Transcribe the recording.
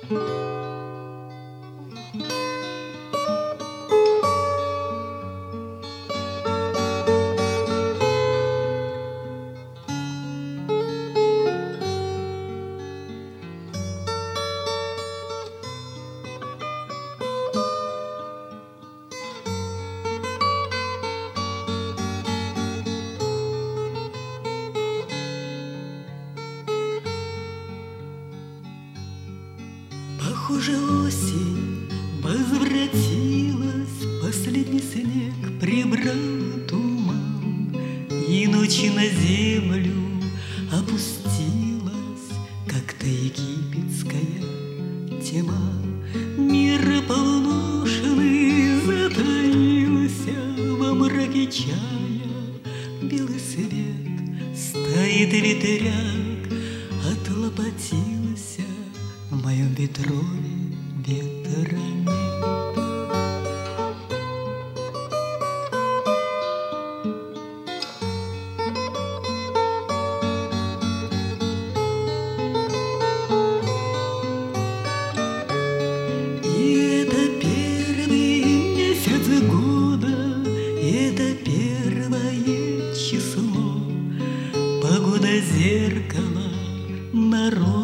Похоже, осень возвратилась, последний снег прибрал туман, и ночи на землю опустилась как-то египетская тьма. Мир полуношный затаился во мраке чая, белый свет стоит ветряк, отлопотился в моем ветрове ветрами. И это первый месяц года, это первое число, погода зеркало, народ